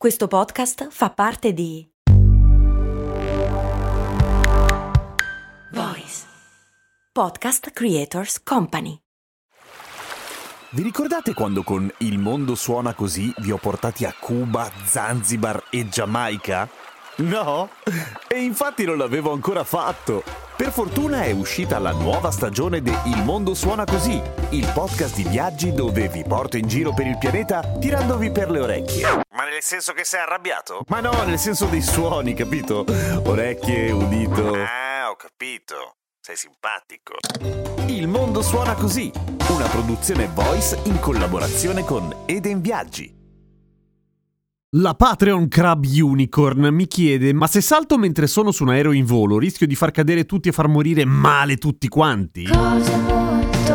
Questo podcast fa parte di Voice Podcast Creators Company. Vi ricordate quando con Il mondo suona così vi ho portati a Cuba, Zanzibar e Giamaica? No? E infatti non l'avevo ancora fatto. Per fortuna è uscita la nuova stagione di Il mondo suona così, il podcast di viaggi dove vi porto in giro per il pianeta tirandovi per le orecchie. Ma nel senso che sei arrabbiato? Ma no, nel senso dei suoni, capito? Orecchie, udito. Ah, ho capito. Sei simpatico. Il mondo suona così, una produzione Voice in collaborazione con Eden Viaggi. La Patreon Crab Unicorn mi chiede: ma se salto mentre sono su un aereo in volo rischio di far cadere tutti e far morire male tutti quanti? Cose molto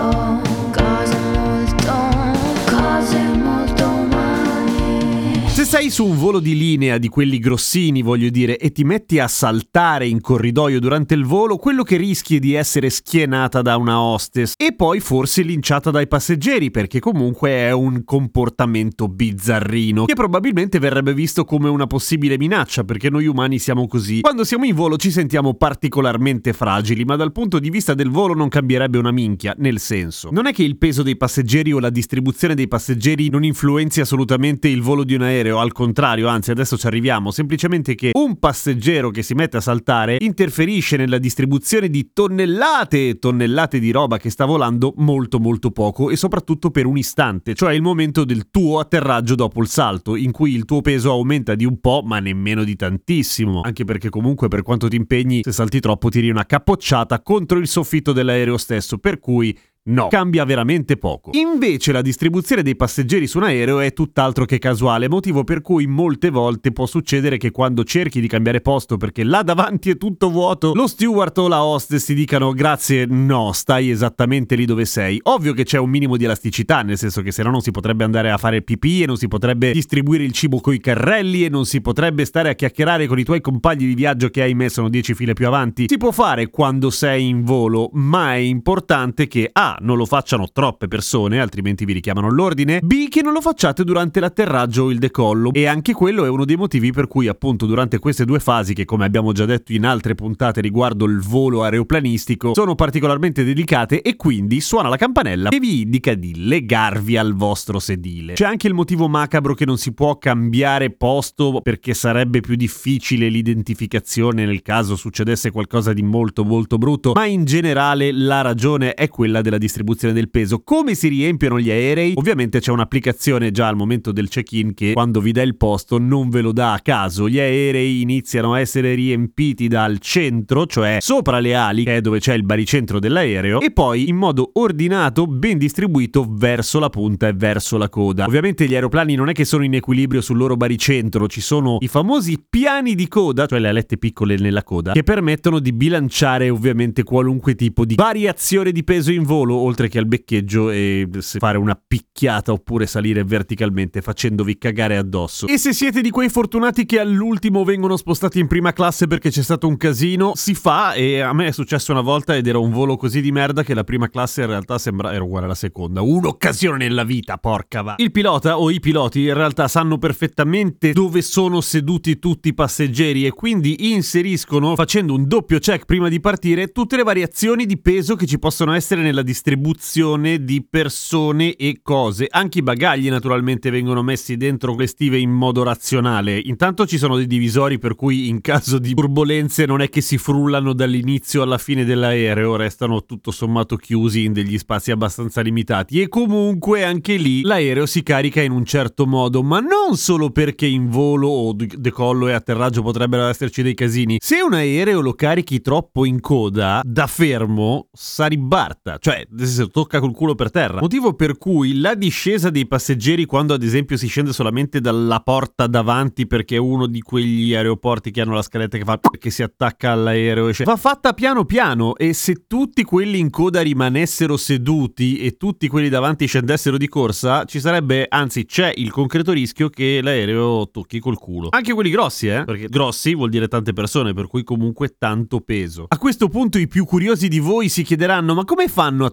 umane. Se sei su un volo di linea di quelli grossini, voglio dire, e ti metti a saltare in corridoio durante il volo, quello che rischi è di essere schienata da una hostess e poi forse linciata dai passeggeri, perché comunque è un comportamento bizzarrino che probabilmente verrebbe visto come una possibile minaccia, perché noi umani siamo così. Quando siamo in volo ci sentiamo particolarmente fragili, ma dal punto di vista del volo non cambierebbe una minchia, nel senso, non è che il peso dei passeggeri o la distribuzione dei passeggeri non influenzi assolutamente il volo di un aereo, al contrario, anzi adesso ci arriviamo, semplicemente che un passeggero che si mette a saltare interferisce nella distribuzione di tonnellate e tonnellate di roba che sta volando molto poco, e soprattutto per un istante, cioè il momento del tuo atterraggio dopo il salto, in cui il tuo peso aumenta di un po', ma nemmeno di tantissimo, anche perché comunque per quanto ti impegni, se salti troppo tiri una cappocciata contro il soffitto dell'aereo stesso, per cui no, cambia veramente poco. Invece la distribuzione dei passeggeri su un aereo è tutt'altro che casuale, motivo per cui molte volte può succedere che quando cerchi di cambiare posto perché là davanti è tutto vuoto, lo steward o la hostess ti dicano grazie, no, stai esattamente lì dove sei. Ovvio che c'è un minimo di elasticità, nel senso che se no non si potrebbe andare a fare pipì e non si potrebbe distribuire il cibo coi carrelli e non si potrebbe stare a chiacchierare con i tuoi compagni di viaggio che ahimè sono 10 file più avanti. Si può fare quando sei in volo, ma è importante che non lo facciano troppe persone, altrimenti vi richiamano l'ordine, B, che non lo facciate durante l'atterraggio o il decollo, e anche quello è uno dei motivi per cui appunto durante queste due fasi, che come abbiamo già detto in altre puntate riguardo il volo aeroplanistico, sono particolarmente delicate, e quindi suona la campanella che vi indica di legarvi al vostro sedile. C'è anche il motivo macabro che non si può cambiare posto perché sarebbe più difficile l'identificazione nel caso succedesse qualcosa di molto brutto, ma in generale la ragione è quella della distribuzione del peso. Come si riempiono gli aerei? Ovviamente c'è un'applicazione già al momento del check-in che quando vi dà il posto non ve lo dà a caso. Gli aerei iniziano a essere riempiti dal centro, cioè sopra le ali, che è dove c'è il baricentro dell'aereo, e poi in modo ordinato, ben distribuito verso la punta e verso la coda. Ovviamente gli aeroplani non è che sono in equilibrio sul loro baricentro, ci sono i famosi piani di coda, cioè le alette piccole nella coda, che permettono di bilanciare ovviamente qualunque tipo di variazione di peso in volo, oltre che al beccheggio, e fare una picchiata oppure salire verticalmente facendovi cagare addosso. E se siete di quei fortunati che all'ultimo vengono spostati in prima classe perché c'è stato un casino, si fa, e a me è successo una volta ed era un volo così di merda che la prima classe in realtà era uguale alla seconda. Un'occasione nella vita, porca va. Il pilota o i piloti in realtà sanno perfettamente dove sono seduti tutti i passeggeri e quindi inseriscono, facendo un doppio check prima di partire, tutte le variazioni di peso che ci possono essere nella distribuzione di persone e cose. Anche i bagagli naturalmente vengono messi dentro le stive in modo razionale. Intanto ci sono dei divisori per cui in caso di turbolenze non è che si frullano dall'inizio alla fine dell'aereo, restano tutto sommato chiusi in degli spazi abbastanza limitati, e comunque anche lì l'aereo si carica in un certo modo, ma non solo perché in volo o decollo e atterraggio potrebbero esserci dei casini. Se un aereo lo carichi troppo in coda, da fermo sa ribarta, cioè se tocca col culo per terra, motivo per cui la discesa dei passeggeri, quando ad esempio si scende solamente dalla porta davanti perché è uno di quegli aeroporti che hanno la scaletta che si attacca all'aereo, va fatta piano piano, e se tutti quelli in coda rimanessero seduti e tutti quelli davanti scendessero di corsa, ci sarebbe, anzi c'è il concreto rischio che l'aereo tocchi col culo. Anche quelli grossi, perché grossi vuol dire tante persone, per cui comunque tanto peso. A questo punto i più curiosi di voi si chiederanno: ma come fanno a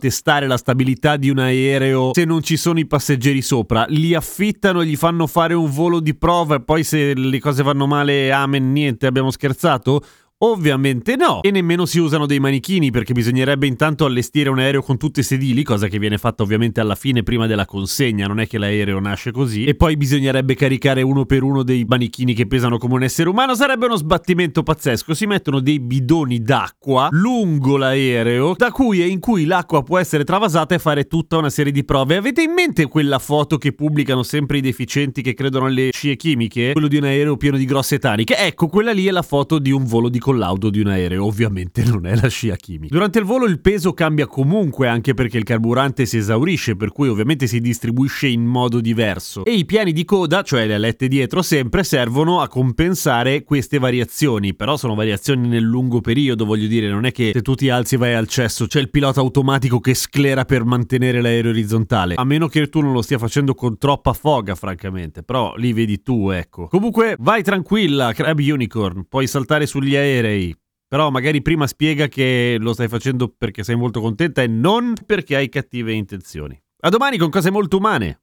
testare la stabilità di un aereo se non ci sono i passeggeri sopra? Li affittano, gli fanno fare un volo di prova e poi se le cose vanno male, amen, niente, abbiamo scherzato? Ovviamente no, e nemmeno si usano dei manichini perché bisognerebbe intanto allestire un aereo con tutti i sedili, cosa che viene fatta ovviamente alla fine prima della consegna, non è che l'aereo nasce così, e poi bisognerebbe caricare uno per uno dei manichini che pesano come un essere umano, sarebbe uno sbattimento pazzesco. Si mettono dei bidoni d'acqua lungo l'aereo da cui e in cui l'acqua può essere travasata e fare tutta una serie di prove. Avete in mente quella foto che pubblicano sempre i deficienti che credono alle scie chimiche? Quello di un aereo pieno di grosse taniche? Ecco, quella lì è la foto di un volo di collaudo di un aereo, ovviamente non è la scia chimica. Durante il volo il peso cambia comunque, anche perché il carburante si esaurisce, per cui ovviamente si distribuisce in modo diverso, e i piani di coda, cioè le alette dietro sempre, servono a compensare queste variazioni, però sono variazioni nel lungo periodo, voglio dire, non è che se tu ti alzi e vai al cesso c'è il pilota automatico che sclera per mantenere l'aereo orizzontale, a meno che tu non lo stia facendo con troppa foga, francamente, però lì vedi tu, ecco. Comunque vai tranquilla, Crab Unicorn, puoi saltare sugli aerei, però magari prima spiega che lo stai facendo perché sei molto contenta e non perché hai cattive intenzioni. A domani con cose molto umane!